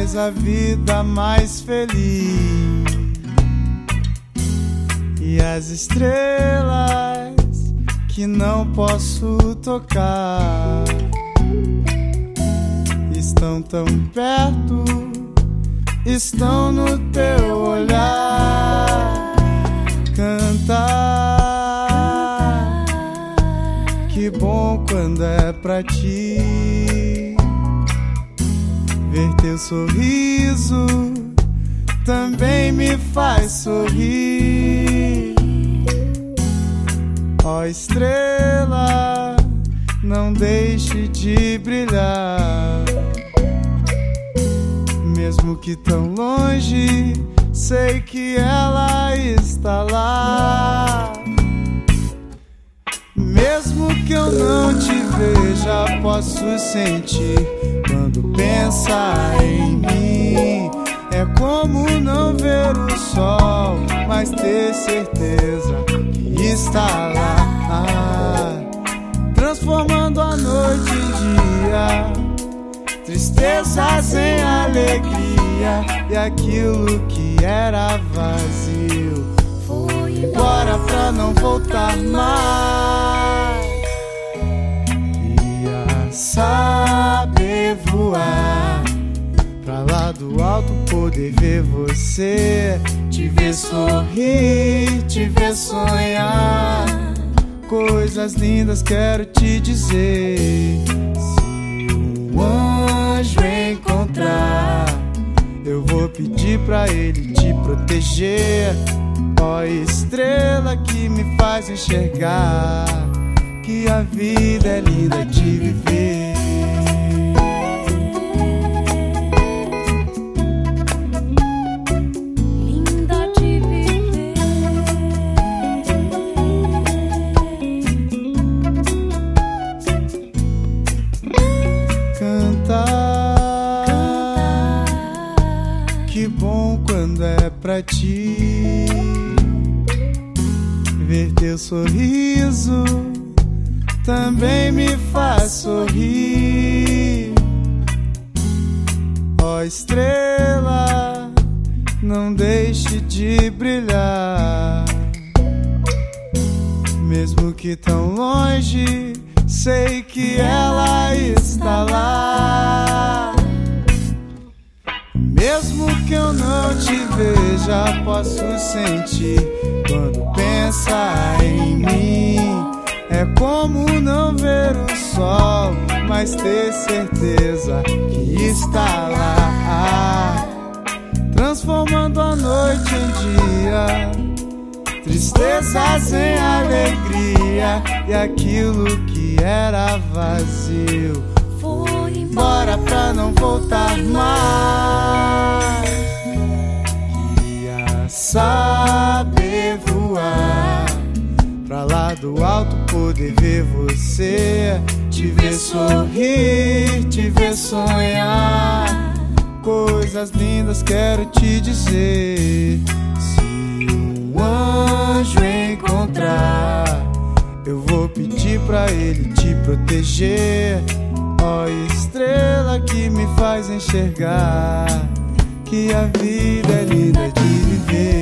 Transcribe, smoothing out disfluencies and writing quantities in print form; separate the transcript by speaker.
Speaker 1: faz a vida mais feliz. E as estrelas que não posso tocar estão tão perto, estão no teu olhar. Cantar, que bom quando é pra ti. Ver teu sorriso também me faz sorrir. Ó estrela, não deixe de brilhar. Mesmo que tão longe, sei que ela está lá. Mesmo que eu não te veja, posso sentir quando pensa em mim. É como não ver o sol, mas ter certeza que está lá, transformando a noite em dia, tristezas em alegria. E aquilo que era vazio foi embora pra não voltar mais. Queria saber voar pra lá do alto, poder ver você, te ver sorrir, te ver sonhar. Coisas lindas quero te dizer. Se um anjo encontrar, eu vou pedir pra ele te proteger. Ó estrela que me faz enxergar que a vida é linda de viver. Que bom quando é pra ti. Ver teu sorriso também me faz sorrir. Ó estrela, não deixe de brilhar. Mesmo que tão longe, sei que ela está lá. Mesmo que eu não te veja, posso sentir quando pensa em mim. É como não ver o sol, mas ter certeza que está lá, transformando a noite em dia, tristezas em alegria. E aquilo que era vazio foi embora pra não voltar mais. Queria saber voar pra lá do alto, poder ver você, te ver sorrir, te ver sonhar. Coisas lindas quero te dizer. Se um anjo encontrar, eu vou pedir pra ele te proteger. Ó estrela que me faz enxergar que a vida é linda de viver.